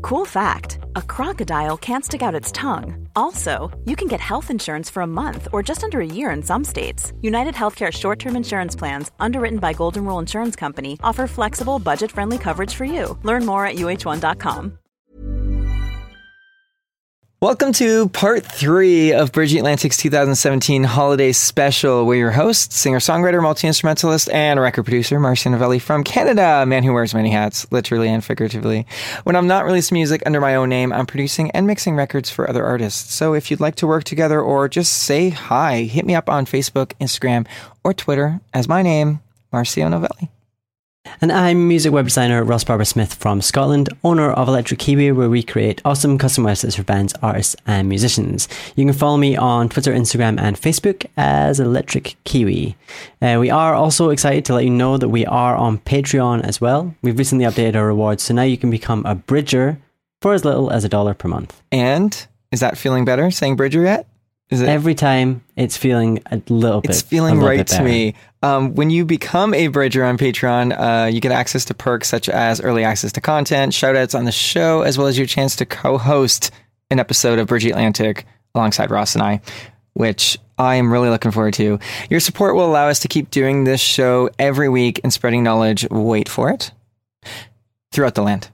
Cool fact, a crocodile can't stick out its tongue. Also, you can get health insurance for a month or just under a year in some states. United Healthcare short-term insurance plans, underwritten by Golden Rule Insurance Company, offer flexible, budget-friendly coverage for you. Learn more at uh1.com. Welcome to part 3 of Bridgie Atlantic's 2017 holiday special. We're your hosts, singer-songwriter, multi-instrumentalist, and record producer, Marcia Novelli from Canada, a man who wears many hats, literally and figuratively. When I'm not releasing music under my own name, I'm producing and mixing records for other artists. So if you'd like to work together or just say hi, hit me up on Facebook, Instagram, or Twitter as my name, Marcia Novelli. And I'm music web designer Ross Barber-Smith from Scotland, owner of Electric Kiwi, where we create awesome custom websites for bands, artists, and musicians. You can follow me on Twitter, Instagram, and Facebook as Electric Kiwi. We are also excited to let you know that we are on Patreon as well. We've recently updated our rewards, so now you can become a Bridger for as little as $1 per month. And is that feeling better, saying Bridger yet? Is it? Every time it's feeling a little bit. It's feeling right to me. When you become a Bridger on Patreon, you get access to perks such as early access to content, shout-outs on the show, as well as your chance to co-host an episode of Bridgie Atlantic alongside Ross and I, which I am really looking forward to. Your support will allow us to keep doing this show every week and spreading knowledge, wait for it, throughout the land.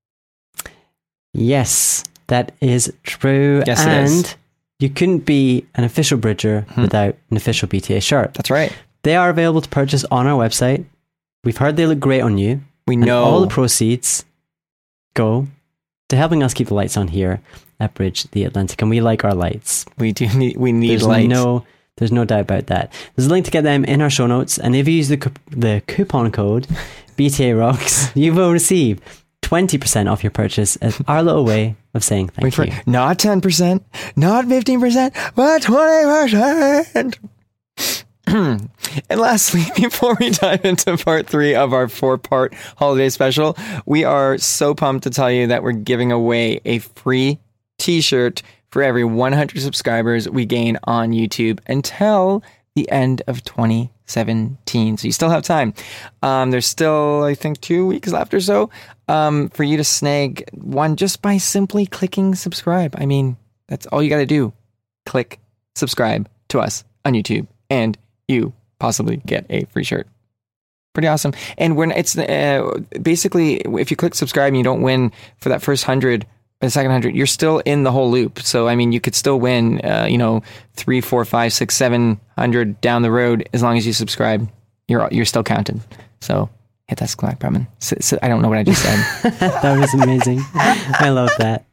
Yes, that is true. Yes, it is. You couldn't be an official Bridger without an official BTA shirt. That's right. They are available to purchase on our website. We've heard they look great on you. We know. All the proceeds go to helping us keep the lights on here at Bridge the Atlantic. And we like our lights. We need lights. There's no doubt about that. There's a link to get them in our show notes. And if you use the coupon code BTA Rocks, you will receive 20% off your purchase as our little way of saying thank you. Not 10%, not 15%, but 20%. And lastly, before we dive into part 3 of our 4-part holiday special, we are so pumped to tell you that we're giving away a free t-shirt for every 100 subscribers we gain on YouTube until the end of 2017. So you still have time. There's still, I think, 2 weeks left or so for you to snag one just by simply clicking subscribe. I mean, that's all you got to do. Click subscribe to us on YouTube, and you possibly get a free shirt. Pretty awesome. And when it's basically, if you click subscribe and you don't win for that first 100, the second 100, you're still in the whole loop. So, I mean, you could still win, 3, 4, 5, 6, 700 down the road as long as you subscribe. You're still counted. So hit that subscribe button. So, I don't know what I just said. That was amazing. I love that.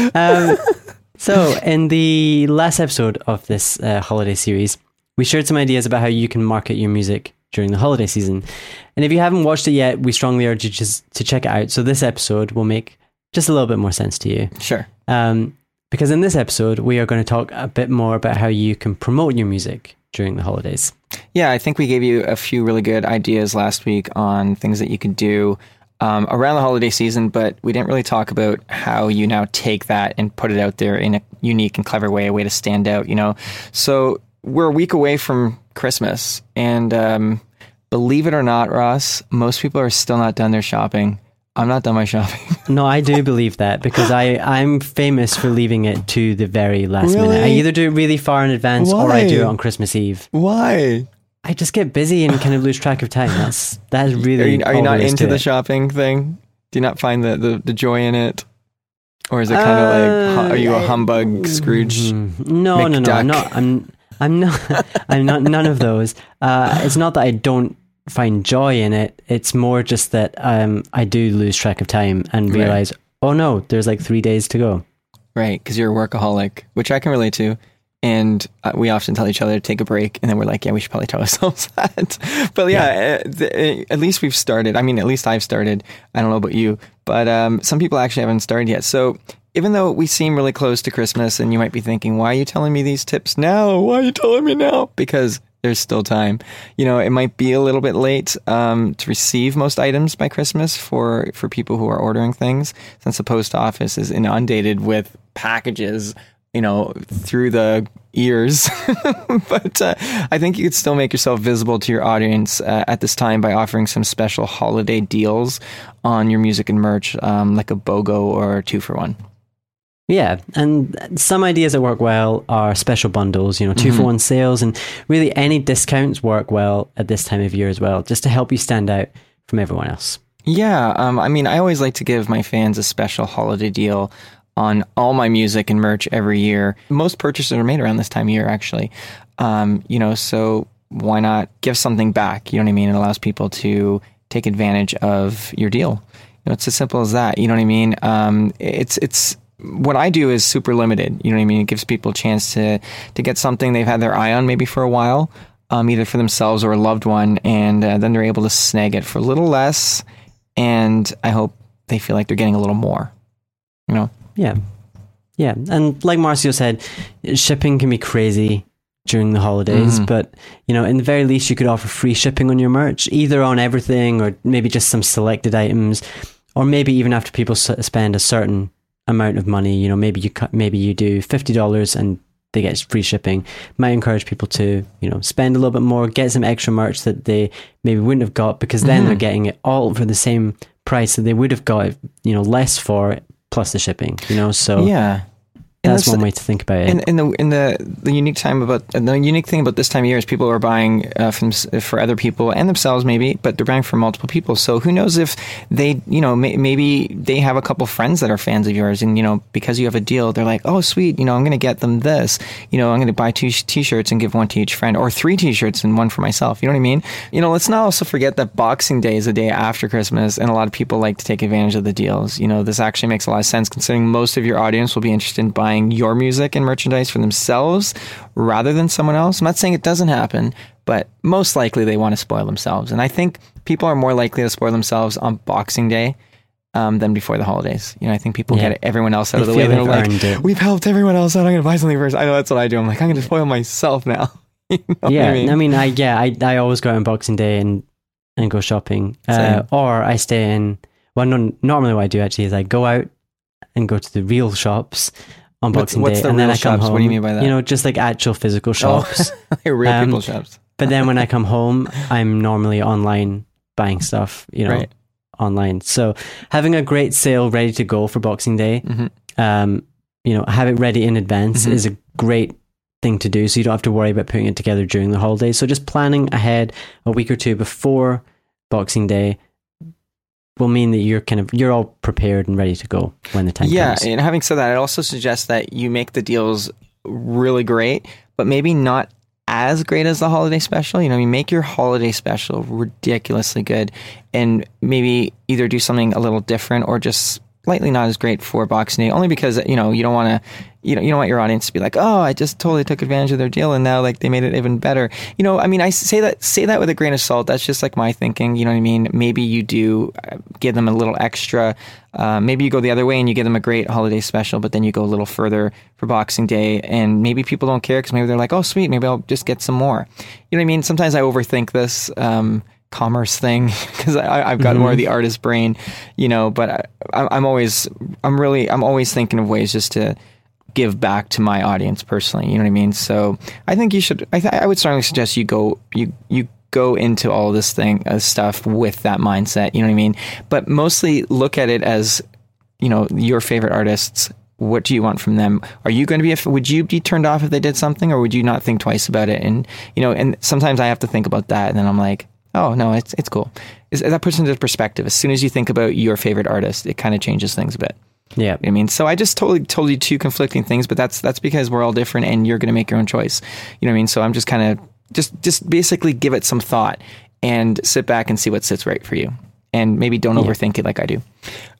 So in the last episode of this holiday series, we shared some ideas about how you can market your music during the holiday season. And if you haven't watched it yet, we strongly urge you just to check it out. So this episode will make just a little bit more sense to you. Sure. Because in this episode, we are going to talk a bit more about how you can promote your music during the holidays. Yeah, I think we gave you a few really good ideas last week on things that you could do around the holiday season, but we didn't really talk about how you now take that and put it out there in a unique and clever way, a way to stand out, So we're a week away from Christmas, and believe it or not, Ross, most people are still not done their shopping. I'm not done my shopping. No, I do believe that because I'm famous for leaving it to the very last minute. I either do it really far in advance or I do it on Christmas Eve. Why? I just get busy and kind of lose track of time. That is really. Are you not into the shopping thing? Do you not find the joy in it? Or is it kind of like, are you a humbug Scrooge? No, I'm not none of those. It's not that I don't find joy in it. It's more just that I do lose track of time and realize, oh no, there's like 3 days to go. Right, because you're a workaholic, which I can relate to. And we often tell each other to take a break, and then we're like, yeah, we should probably tell ourselves that. But at least we've started. I mean, at least I've started. I don't know about you, but some people actually haven't started yet. So even though we seem really close to Christmas, and you might be thinking, why are you telling me these tips now? Why are you telling me now? Because there's still time. It might be a little bit late to receive most items by Christmas for people who are ordering things, since the post office is inundated with packages through the ears. But I think you could still make yourself visible to your audience at this time by offering some special holiday deals on your music and merch, like a BOGO or a 2-for-1. Yeah, and some ideas that work well are special bundles, 2-for-1 sales, and really any discounts work well at this time of year as well, just to help you stand out from everyone else. Yeah, I always like to give my fans a special holiday deal on all my music and merch every year. Most purchases are made around this time of year, actually. So why not give something back? You know what I mean? It allows people to take advantage of your deal. It's as simple as that. You know what I mean? It's what I do is super limited. You know what I mean? It gives people a chance to get something they've had their eye on maybe for a while, either for themselves or a loved one, and then they're able to snag it for a little less. And I hope they feel like they're getting a little more. Yeah. And like Marcio said, shipping can be crazy during the holidays, but in the very least, you could offer free shipping on your merch, either on everything or maybe just some selected items, or maybe even after people spend a certain amount of money. Maybe you do $50 and they get free shipping. Might encourage people to spend a little bit more, get some extra merch that they maybe wouldn't have got, because then they're getting it all for the same price that they would have got less for it, plus the shipping. So yeah. That's one way to think about it. And the unique thing about this time of year is people are buying for other people and themselves maybe, but they're buying for multiple people. So who knows if they, maybe they have a couple friends that are fans of yours, and because you have a deal, they're like, oh sweet, I'm going to get them this. I'm going to buy 2 t-shirts and give one to each friend, or 3 t-shirts and one for myself. You know what I mean? Let's not also forget that Boxing Day is the day after Christmas, and a lot of people like to take advantage of the deals. This actually makes a lot of sense considering most of your audience will be interested in buying your music and merchandise for themselves rather than someone else. I'm not saying it doesn't happen, but most likely they want to spoil themselves. And I think people are more likely to spoil themselves on Boxing Day than before the holidays. I think people get everyone else out of the way. They're like, we've helped everyone else out. I'm going to buy something first. I know that's what I do. I'm like, I'm going to spoil myself now. I always go out on Boxing Day and go shopping. Or I stay in, normally what I do actually is I go out and go to the real shops on Boxing Day, and then I come home. What do you mean by that? Just like actual physical shops. Like real people shops. But then when I come home, I'm normally online buying stuff, right. Online. So having a great sale ready to go for Boxing Day, have it ready in advance is a great thing to do, so you don't have to worry about putting it together during the holidays. So just planning ahead a week or two before Boxing Day will mean that you're all prepared and ready to go when the time comes. Yeah, and having said that, I also suggest that you make the deals really great, but maybe not as great as the holiday special. You make your holiday special ridiculously good, and maybe either do something a little different or just slightly not as great for Boxing Day, only because you don't want to you don't want your audience to be like, oh, I just totally took advantage of their deal and now like they made it even better. I say that with a grain of salt. That's just like my thinking. You know what I mean? Maybe you do give them a little extra. Maybe you go the other way and you give them a great holiday special, but then you go a little further for Boxing Day, and maybe people don't care because maybe they're like, oh, sweet, maybe I'll just get some more. You know what I mean? Sometimes I overthink this commerce thing because I've got more of the artist brain, but I'm always thinking of ways just to give back to my audience personally. You know what I mean? So I think you should. I would strongly suggest you go into all this stuff with that mindset. You know what I mean? But mostly look at it as your favorite artists. What do you want from them? Are you going to be? Would you be turned off if they did something, or would you not think twice about it? And and sometimes I have to think about that, and then I'm like, oh no, it's cool. Is that person's perspective? As soon as you think about your favorite artist, it kind of changes things a bit. Yeah, I mean, so I just totally told you two conflicting things, but that's because we're all different, and you're going to make your own choice. You know what I mean? So I'm just kind of just basically give it some thought and sit back and see what sits right for you, and maybe don't overthink it like I do.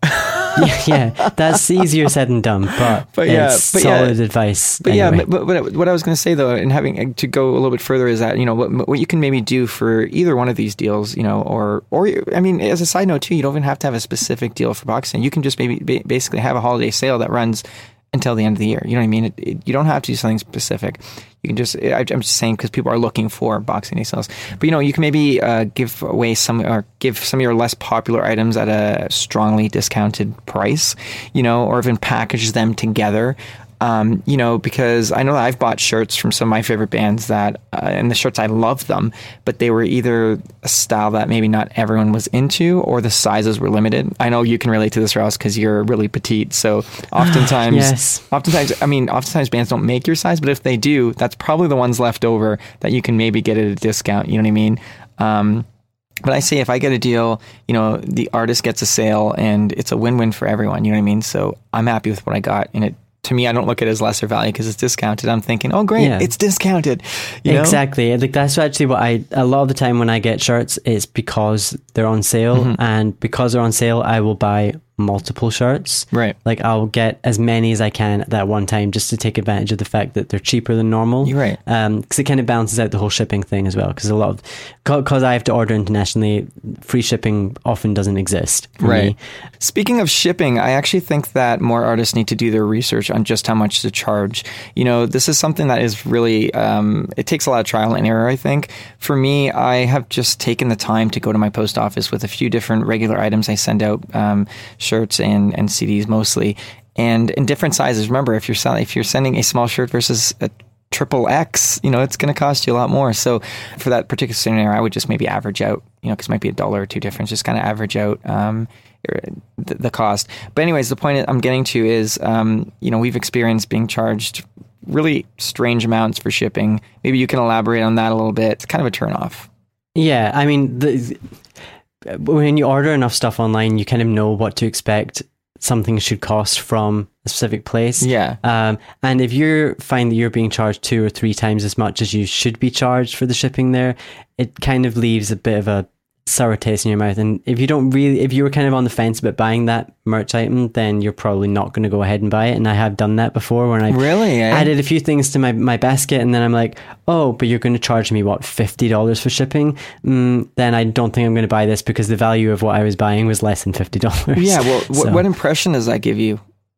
yeah, that's easier said than done, but it's solid advice. But anyway. but what I was going to say though, and having to go a little bit further, is that what you can maybe do for either one of these deals, or I mean, as a side note too, you don't even have to have a specific deal for boxing. You can just maybe basically have a holiday sale that runs until the end of the year. You know what I mean? You don't have to do something specific. You can just, I'm just saying because people are looking for Boxing Day sales. But, you can maybe give away give some of your less popular items at a strongly discounted price, or even package them together Because I know that I've bought shirts from some of my favorite bands that, and the shirts, I love them, but they were either a style that maybe not everyone was into, or the sizes were limited. I know you can relate to this, Ross, because you're really petite. So oftentimes, oftentimes bands don't make your size, but if they do, that's probably the ones left over that you can maybe get at a discount. You know what I mean? But I say if I get a deal, the artist gets a sale and it's a win-win for everyone. You know what I mean? So I'm happy with what I got. And to me, I don't look at it as lesser value because it's discounted. I'm thinking, oh, great, it's discounted. Exactly. Like that's actually what a lot of the time when I get shirts, it's because they're on sale. And because they're on sale, I will buy multiple shirts. Right. Like I'll get as many as I can at that one time just to take advantage of the fact that they're cheaper than normal. You're right. Because it kind of balances out the whole shipping thing as well. Because because I have to order internationally, free shipping often doesn't exist for me. Speaking of shipping, I actually think that more artists need to do their research on just how much to charge. This is something that is really, it takes a lot of trial and error, I think. For me, I have just taken the time to go to my post office with a few different regular items I send out, shirts and CDs mostly, and in different sizes. Remember, if you're sending a small shirt versus a XXX, it's going to cost you a lot more. So for that particular scenario, I would just maybe average out, because it might be $1 or $2 difference, just kind of average out the cost. But anyways, the point I'm getting to is, we've experienced being charged really strange amounts for shipping. Maybe you can elaborate on that a little bit. It's kind of a turnoff. Yeah, I mean, when you order enough stuff online, you kind of know what to expect something should cost from a specific place. Yeah. And if you find that you're being charged 2 or 3 times as much as you should be charged for the shipping there, it kind of leaves a bit of a sour taste in your mouth. And if you were kind of on the fence about buying that merch item, then you're probably not going to go ahead and buy it. And I have done that before when I've added a few things to my basket, and then I'm like, oh, but you're going to charge me $50 for shipping? Then I don't think I'm going to buy this because the value of what I was buying was less than $50. Yeah, well, what impression does that give you?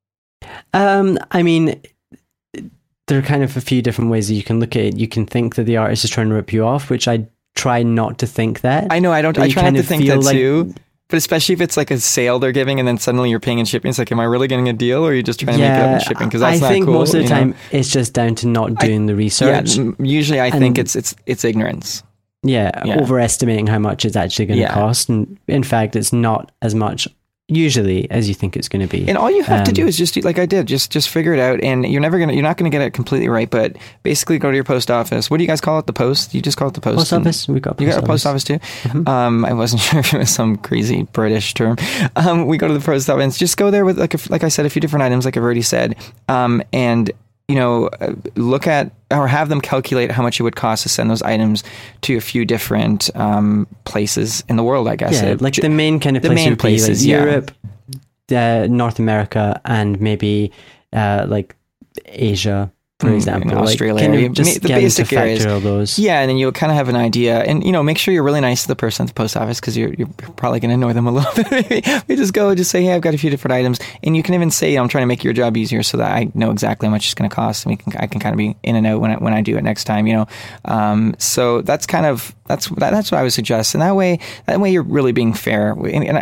I mean, there are kind of a few different ways that you can look at it. You can think that the artist is trying to rip you off, which I try not to think that. I know, I try not to think that too. But especially if it's like a sale they're giving and then suddenly you're paying in shipping, it's like, am I really getting a deal, or are you just trying to make it up in shipping? Because that's not cool. I think most of the time it's just down to not doing the research. Yeah, usually I think it's ignorance. Yeah, overestimating how much it's actually going to cost. And in fact, it's not as much usually as you think it's going to be. And all you have to do is just like I did, just figure it out. And you're not going to get it completely right, but basically go to your post office. What do you guys call it? The post? You just call it the post? Post office. You got a post office too? Mm-hmm. I wasn't sure if it was some crazy British term. We go to the post office, just go there with like I said, a few different items, like I've already said. And look at or have them calculate how much it would cost to send those items to a few different places in the world, I guess. Yeah, like the main kind of places, like Europe, North America, and maybe like Asia, for example. Australia. Like, kind of just the basic areas. All those. Yeah, and then you'll kind of have an idea. And, make sure you're really nice to the person at the post office, because you're probably going to annoy them a little bit. We just go and just say, hey, I've got a few different items. And you can even say, I'm trying to make your job easier so that I know exactly how much it's going to cost. And I can kind of be in and out when I do it next time, So that's kind of, that's what I would suggest. And that way you're really being fair. And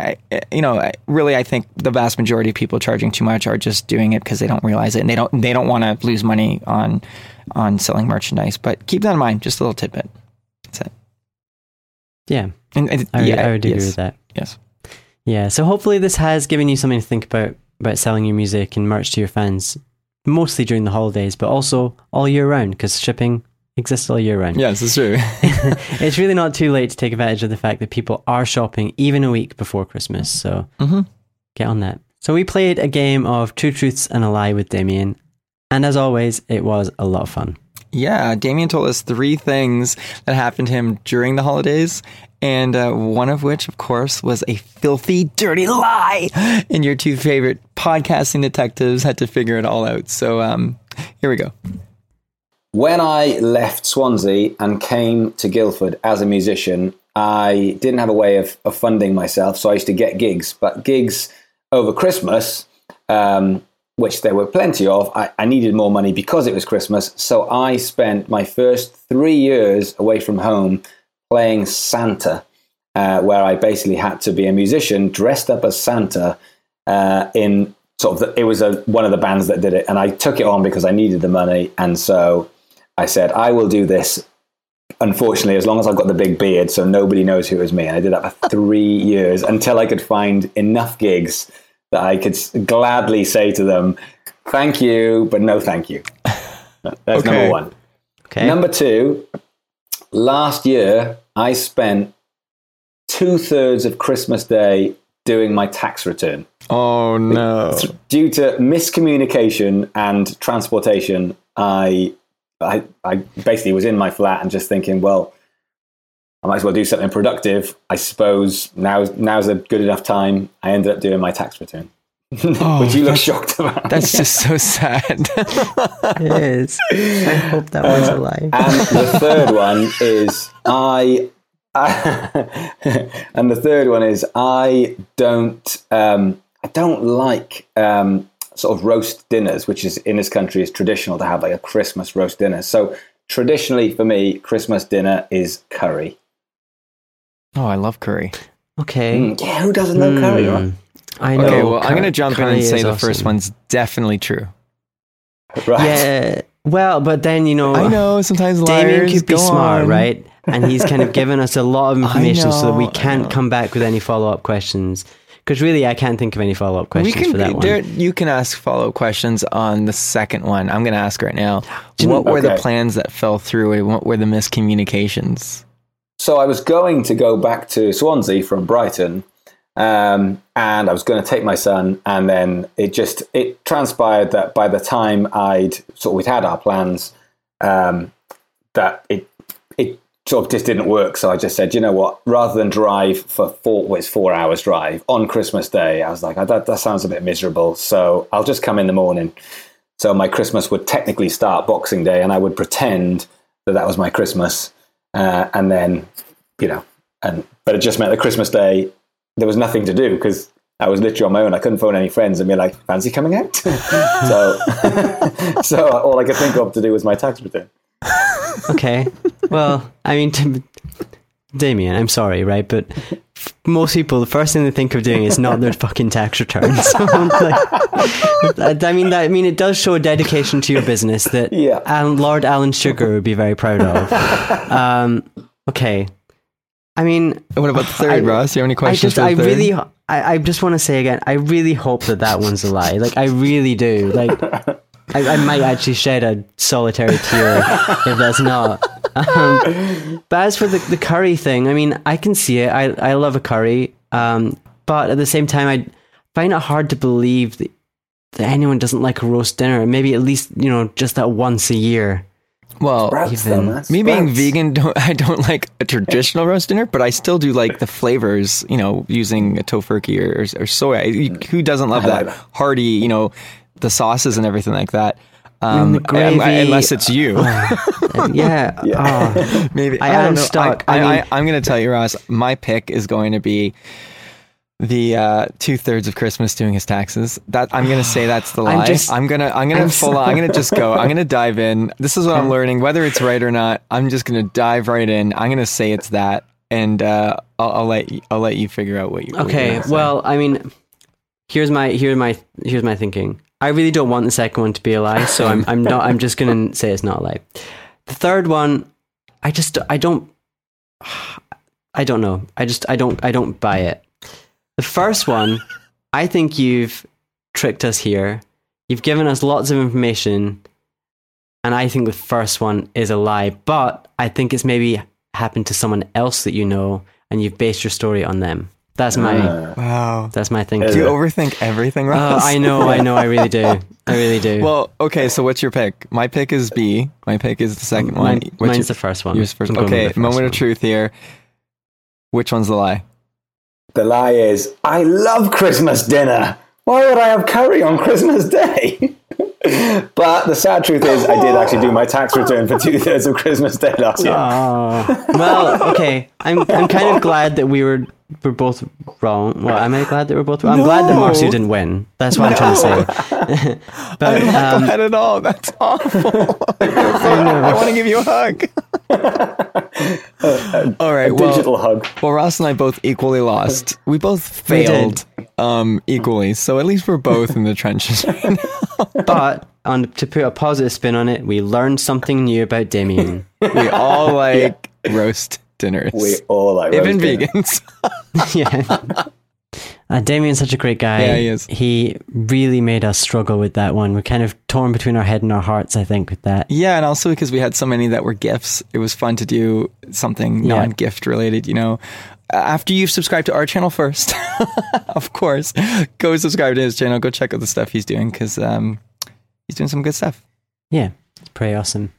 I think the vast majority of people charging too much are just doing it because they don't realize it, and they don't want to lose money on selling merchandise. But keep that in mind, just a little tidbit. That's it. Yeah. And I would agree with that. Yes. Yeah. So hopefully this has given you something to think about selling your music and merch to your fans, mostly during the holidays, but also all year round, because shipping exists all year round. Yes, it's true. It's really not too late to take advantage of the fact that people are shopping even a week before Christmas. So get on that. So we played a game of Two Truths and a Lie with Damien. And as always, it was a lot of fun. Yeah, Damien told us 3 things that happened to him during the holidays, and one of which, of course, was a filthy, dirty lie. And your 2 favorite podcasting detectives had to figure it all out. So here we go. When I left Swansea and came to Guildford as a musician, I didn't have a way of funding myself, so I used to get gigs. But gigs over Christmas, which there were plenty of, I needed more money because it was Christmas. So I spent my first 3 years away from home playing Santa, where I basically had to be a musician dressed up as Santa in it was one of the bands that did it, and I took it on because I needed the money, and so I said, I will do this. Unfortunately, as long as I've got the big beard, so nobody knows who it was me. And I did that for 3 years until I could find enough gigs that I could gladly say to them, thank you, but no thank you. That's number one. Okay. Number two, last year, I spent 2/3 of Christmas Day doing my tax return. Oh, no. Due to miscommunication and transportation, I basically was in my flat and just thinking, well, I might as well do something productive. I suppose now's a good enough time. I ended up doing my tax return, which you look shocked about. That's just so sad. It is. I hope that was a lie. And the third one is I don't like sort of roast dinners, which is in this country is traditional to have like a Christmas roast dinner. So traditionally for me, Christmas dinner is curry. Oh, I love curry. Okay. Yeah, who doesn't love curry, right? I know. Okay, well, I'm going to jump in and say the first one's definitely true. Right. Yeah. Well, but then, I know, sometimes Damien liars could be smart, on. right? And he's kind of given us a lot of information so that we can't come back with any follow-up questions. Because really, I can't think of any follow-up questions for that one. You can ask follow-up questions on the second one. I'm going to ask right now. What were the plans that fell through, and what were the miscommunications? So I was going to go back to Swansea from Brighton, and I was going to take my son, and then it transpired that by the time we'd had our plans, that it sort of just didn't work. So I just said, you know what, rather than drive for 4 hours drive on Christmas Day, I was like, that sounds a bit miserable. So I'll just come in the morning. So my Christmas would technically start Boxing Day, and I would pretend that was my Christmas. And then, but it just meant that Christmas Day, there was nothing to do because I was literally on my own. I couldn't phone any friends and be like, fancy coming out? So all I could think of to do was my tax return. Okay. Well, I mean, Damien, I'm sorry, right? But most people, the first thing they think of doing is not their fucking tax returns. So, it does show a dedication to your business that Lord Alan Sugar would be very proud of. Okay. I mean, what about the third, Ross? Do you have any questions for the third? I just want to say again, I really hope that one's a lie. Like, I really do. Like, I might actually shed a solitary tear if that's not. But as for the curry thing, I mean, I can see it. I love a curry. But at the same time, I find it hard to believe that anyone doesn't like a roast dinner. Maybe at least, just that once a year. Well, me being vegan, I don't like a traditional roast dinner, but I still do like the flavors, using a tofurkey or soya. Who doesn't love that hearty, the sauces and everything like that? Unless it's you. Yeah. Oh, maybe. I am stuck. I'm going to tell you, Ross, my pick is going to be the 2/3 of Christmas doing his taxes. That I'm going to say that's the lie. I'm going to just go. I'm going to dive in. This is what I'm learning. Whether it's right or not, I'm just going to dive right in. I'm going to say it's that, and I'll let you figure out what you. Okay. Well, I mean, here's my thinking. I really don't want the second one to be a lie, so I'm just going to say it's not a lie. The third one, I don't know. I don't buy it. The first one, I think you've tricked us here. You've given us lots of information, and I think the first one is a lie, but I think it's maybe happened to someone else that you know, and you've based your story on them. That's my thinking. Do you overthink everything, Ross? I know, I really do. Well, okay, so what's your pick? My pick is B. My pick is the second one. Mine's the first one. Yours first. Okay, moment of truth here. Which one's the lie? The lie is, I love Christmas dinner. Why would I have curry on Christmas Day? But the sad truth is, I did actually do my tax return for 2/3 of Christmas Day last year. Well, okay. I'm kind of glad that we're both wrong. Well, am I glad that we're both wrong? I'm glad that Marcio didn't win. That's what I'm trying to say. But I'm not glad at all. That's awful. I want to give you a hug. All right. A digital hug. Well, Ross and I both equally lost. We both failed equally. So at least we're both in the trenches right now. But to put a positive spin on it, we learned something new about Damien. We all like roast dinners. We all like even roast dinner. vegans. Yeah. Damien's such a great guy. Yeah, he is. He really made us struggle with that one. We're kind of torn between our head and our hearts, I think, with that. Yeah, and also because we had so many that were gifts, it was fun to do something non-gift related, you know. After you've subscribed to our channel first, of course, go subscribe to his channel. Go check out the stuff he's doing because he's doing some good stuff. Yeah, it's pretty awesome.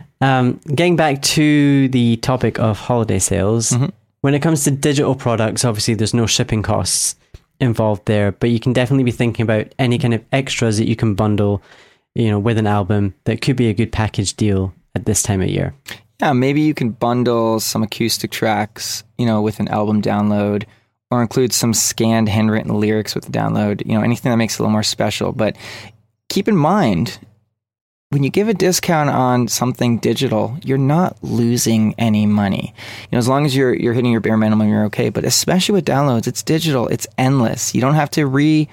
Getting back to the topic of holiday sales, when it comes to digital products, obviously there's no shipping costs involved there, but you can definitely be thinking about any kind of extras that you can bundle, you know, with an album that could be a good package deal at this time of year. Yeah, maybe you can bundle some acoustic tracks, you know, with an album download, or include some scanned handwritten lyrics with the download, you know, anything that makes it a little more special. But keep in mind, when you give a discount on something digital, you're not losing any money. You know, as long as you're hitting your bare minimum, you're okay. But especially with downloads, it's digital, it's endless. You don't have to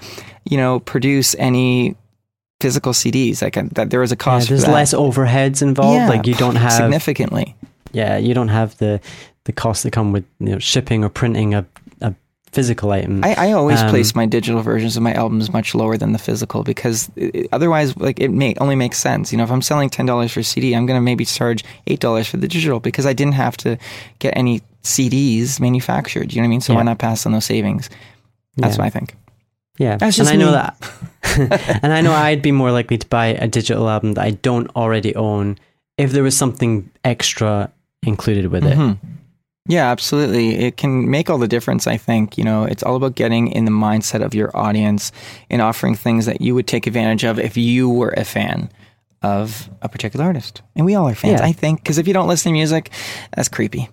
produce any physical CDs. Like that, there is a cost. There's for that. less overheads involved. Yeah, like you don't have significantly. Yeah, you don't have the costs that come with, you know, shipping or printing a physical item. I always place my digital versions of my albums much lower than the physical because otherwise, like, it only makes sense. You know, if I'm selling $10 for a CD, I'm going to maybe charge $8 for the digital because I didn't have to get any CDs manufactured. You know what I mean? So why not pass on those savings? That's what I think. Yeah, that's and just I know me. that. And I know I'd be more likely to buy a digital album that I don't already own if there was something extra included with it. Yeah, absolutely. It can make all the difference, I think. You know, it's all about getting in the mindset of your audience and offering things that you would take advantage of if you were a fan of a particular artist. And we all are fans, I think, because if you don't listen to music, that's creepy.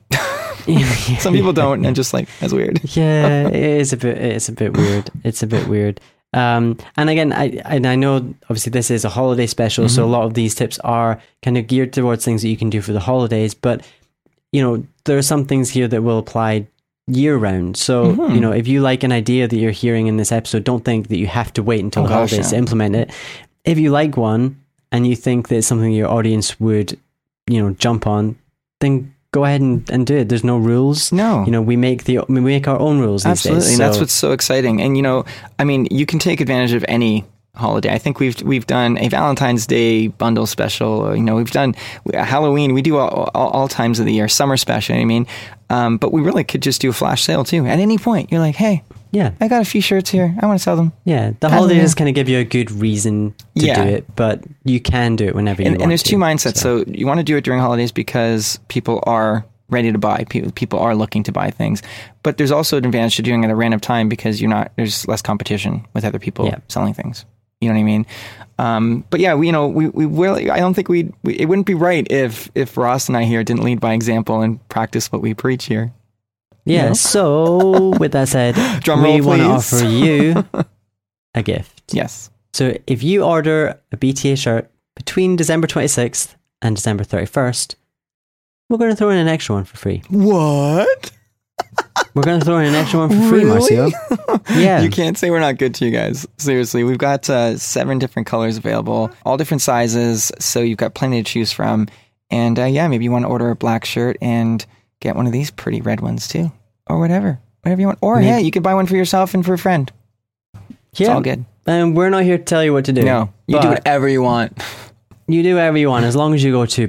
Some people don't, and just like, that's weird. Yeah, it's a bit weird. It's a bit weird. And again, I know obviously this is a holiday special, so a lot of these tips are kind of geared towards things that you can do for the holidays, but you know, there are some things here that will apply year round. So, you know, if you like an idea that you're hearing in this episode, don't think that you have to wait until the holidays to implement it. If you like one and you think that it's something your audience would, you know, jump on, then go ahead and do it. There's no rules. No. You know, we make our own rules these Absolutely. days. And that's what's so exciting. And, you know, I mean, you can take advantage of any holiday. I think we've done a Valentine's Day bundle special. You know, we've done Halloween. We do all times of the year. Summer special. I mean, but we really could just do a flash sale too. At any point, you're like, hey, I got a few shirts here. I want to sell them. Yeah, the holidays kind of give you a good reason to do it, but you can do it whenever you want. And there's two mindsets. So you want to do it during holidays because people are ready to buy. People are looking to buy things. But there's also an advantage to doing it at a random time because there's less competition with other people selling things. You know what I mean? But yeah, we really, I don't think it wouldn't be right if Ross and I here didn't lead by example and practice what we preach here. Yeah. You know? So with that said, we want to offer you a gift. Yes. So if you order a BTA shirt between December 26th and December 31st, we're going to throw in an extra one for free. What? We're going to throw in an extra one for free, Marcio. Yeah. You can't say we're not good to you guys. Seriously, we've got 7 different colors available, all different sizes, so you've got plenty to choose from. And maybe you want to order a black shirt and get one of these pretty red ones too, or whatever you want. Or you could buy one for yourself and for a friend. It's all good. And we're not here to tell you what to do. No, you do whatever you want. You do whatever you want, as long as you go to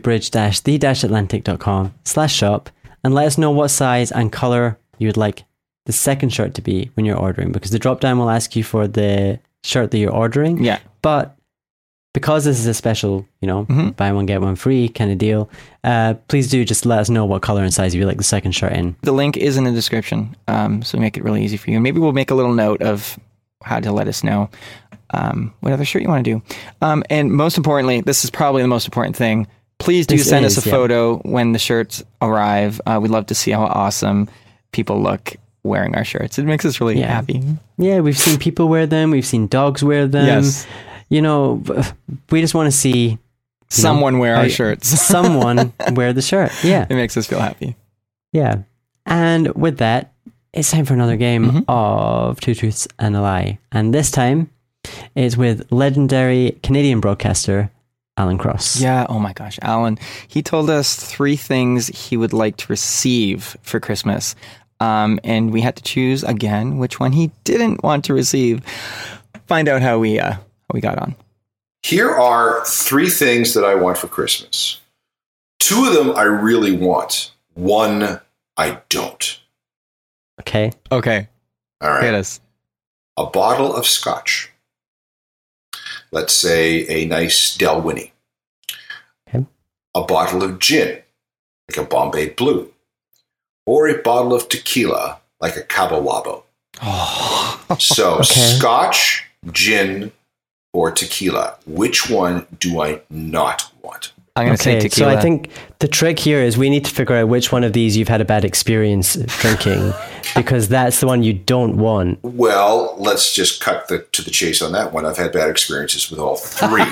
bridge-the-atlantic.com/shop and let us know what size and color you would like the second shirt to be when you're ordering, because the drop down will ask you for the shirt that you're ordering. Yeah. But because this is a special, buy one, get one free kind of deal, please do just let us know what color and size you would like the second shirt in. The link is in the description, so we make it really easy for you. Maybe we'll make a little note of how to let us know what other shirt you want to do. And most importantly, this is probably the most important thing, please do send us a photo when the shirts arrive. We'd love to see how awesome people look wearing our shirts. It makes us really happy. Yeah, we've seen people wear them. We've seen dogs wear them. Yes. We just want to see Someone wear our shirts. Someone wear the shirt. Yeah. It makes us feel happy. Yeah. And with that, it's time for another game of Two Truths and a Lie. And this time it's with legendary Canadian broadcaster Alan Cross. Yeah. Oh my gosh. Alan, he told us 3 things he would like to receive for Christmas. And we had to choose again which one he didn't want to receive. Find out how we got on. Here are 3 things that I want for Christmas. 2 of them I really want. 1 I don't. Okay. All right. Hit us. A bottle of scotch. Let's say a nice Dalwhinnie. Okay. A bottle of gin, like a Bombay Blue. Or a bottle of tequila, like a Cabo Wabo. So, scotch, gin, or tequila. Which one do I not want? I'm going to say tequila. So I think the trick here is we need to figure out which one of these you've had a bad experience drinking, because that's the one you don't want. Well, let's just cut to the chase on that one. I've had bad experiences with all 3. So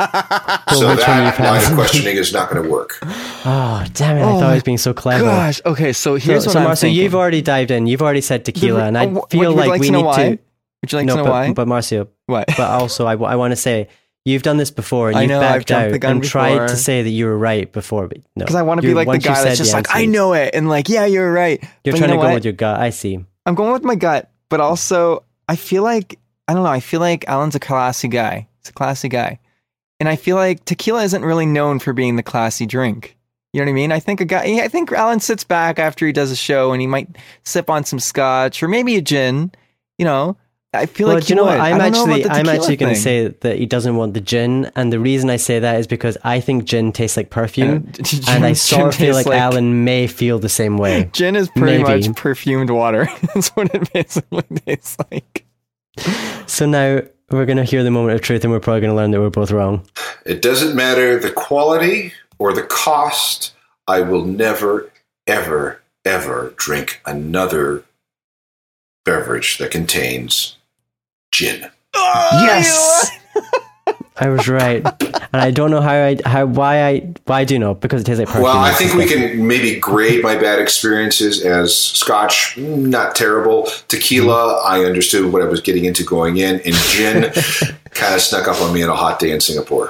that line of questioning is not going to work. Oh, damn it. I thought I was being so clever. Gosh. Okay, so here's what I'm Marcio, thinking. you've already dived in. You've already said tequila, and I feel would you like we to know need why? to... Would you like to know why? But Marcio, What? but also I want to say, you've done this before, and I you've know, I've backed jumped out the gun and before. tried to say that you were right before. But no, Because I want to be like the once you guy that's said just the like, answers, I know it. And like, yeah, you're right. You're But trying you to know go what? with your gut. I see. I'm going with my gut, but also I feel like, I don't know, I feel like Alan's a classy guy. He's a classy guy. And I feel like tequila isn't really known for being the classy drink. You know what I mean? I think Alan sits back after he does a show and he might sip on some scotch or maybe a gin, you know. I feel like you know what? I'm actually to going to say that he doesn't want the gin, and the reson I say that is because I think gin tastes like perfume, and I sort of feel like Alan may feel the same way. Gin is pretty Maybe. much perfumed water. That's what it basically tastes like. So now we're going to hear the moment of truth, and we're probably going to learn that we're both wrong. It doesn't matter the quality or the cost. I will never, ever, ever drink another beverage that contains gin. Yes! I was right, and I don't know why I do know, because it tastes like perfume. Well, I think we can maybe grade my bad experiences as scotch, not terrible. Tequila, I understood what I was getting into going in. And gin kind of snuck up on me on a hot day in Singapore.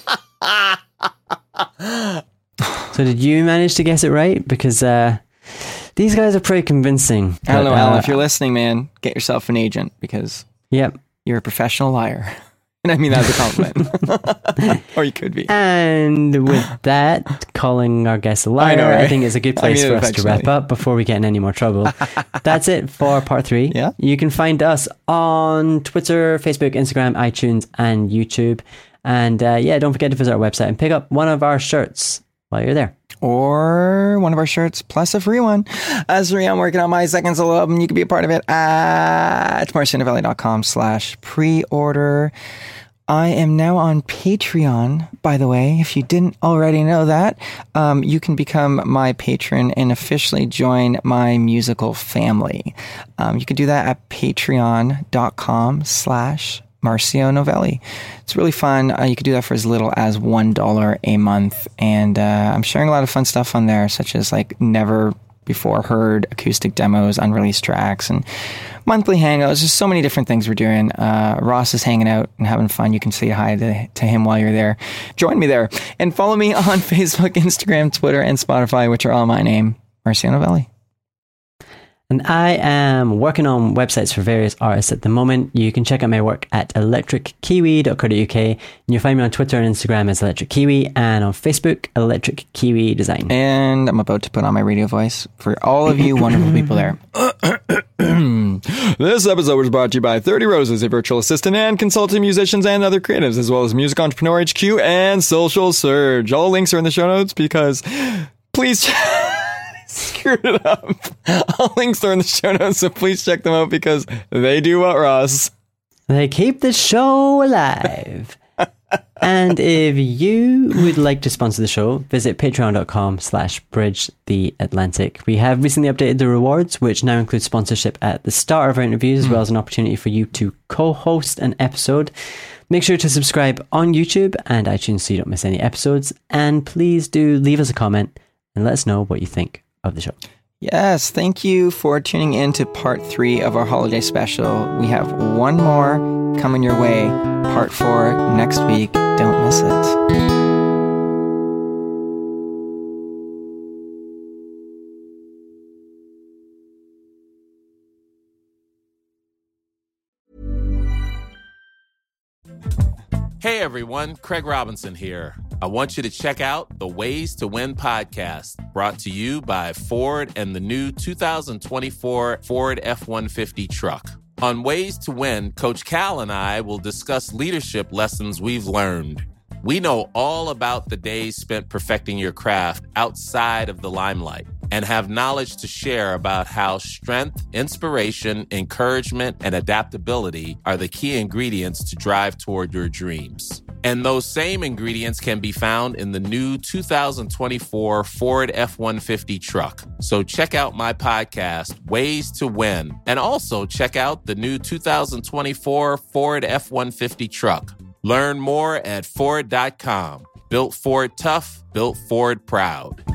So did you manage to guess it right? Because these guys are pretty convincing. I don't know, Alan. If you're listening, man, get yourself an agent because you're a professional liar. And I mean that as a compliment. Or you could be. And with that, calling our guest a liar, I know, right? I think is a good place for us to wrap up before we get in any more trouble. That's it for part 3. Yeah. You can find us on Twitter, Facebook, Instagram, iTunes, and YouTube. And don't forget to visit our website and pick up one of our shirts while you're there. Or one of our shirts plus a free one. As for me, I'm working on my second solo album. You can be a part of it at marcionovelli.com/pre-order. I am now on Patreon, by the way. If you didn't already know that, you can become my patron and officially join my musical family. You can do that at patreon.com/Marcio Novelli. It's really fun. You can do that for as little as $1 a month. And I'm sharing a lot of fun stuff on there, such as like never before heard acoustic demos, unreleased tracks, and monthly hangouts. There's so many different things we're doing. Ross is hanging out and having fun. You can say hi to him while you're there. Join me there. And follow me on Facebook, Instagram, Twitter, and Spotify, which are all my name, Marcio Novelli. And I am working on websites for various artists at the moment. You can check out my work at electrickiwi.co.uk. And you'll find me on Twitter and Instagram as Electric Kiwi, and on Facebook, Electric Kiwi Design. And I'm about to put on my radio voice for all of you wonderful people there. This episode was brought to you by 30 Roses, a virtual assistant and consulting musicians and other creatives, as well as Music Entrepreneur HQ and Social Surge. All links are in the show notes because please... screwed it up. All links are in the show notes, so please check them out because they do what, Ross? They keep the show alive. And if you would like to sponsor the show, visit patreon.com/bridgetheatlantic. We have recently updated the rewards, which now include sponsorship at the start of our interviews, as well as an opportunity for you to co-host an episode. Make sure to subscribe on YouTube and iTunes so you don't miss any episodes. And please do leave us a comment and let us know what you think of the show. Yes, thank you for tuning in to part 3 of our holiday special. We have one more coming your way, part 4 next week. Don't miss it. Hey everyone, Craig Robinson here. I want you to check out the Ways to Win podcast, brought to you by Ford and the new 2024 Ford F-150 truck. On Ways to Win, Coach Cal and I will discuss leadership lessons we've learned. We know all about the days spent perfecting your craft outside of the limelight and have knowledge to share about how strength, inspiration, encouragement, and adaptability are the key ingredients to drive toward your dreams. And those same ingredients can be found in the new 2024 Ford F-150 truck. So check out my podcast, Ways to Win, and also check out the new 2024 Ford F-150 truck. Learn more at Ford.com. Built Ford tough, built Ford proud.